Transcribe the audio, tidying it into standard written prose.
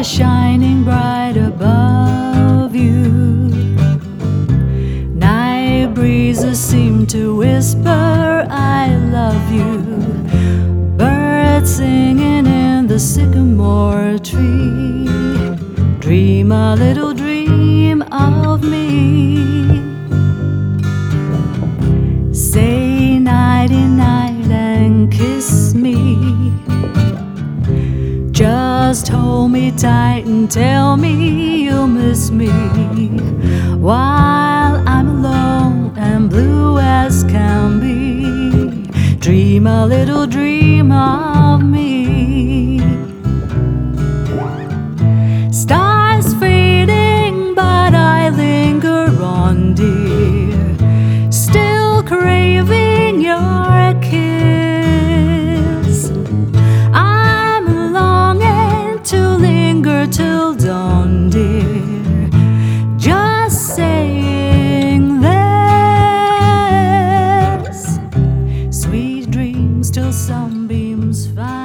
shining bright above you. Night breezes seem to whisper, I love you. Birds singing in the sycamore tree. Dream a little dream of me. Say nighty-night and kiss me. Just hold me tight and tell me you'll miss me while I'm alone and blue as can be. Dream a little dream of me. Stars fading, but I linger on, dear, still craving your kiss. I'm longing to linger till dawn, dear, just saying this. Sweet dreams till sunbeams find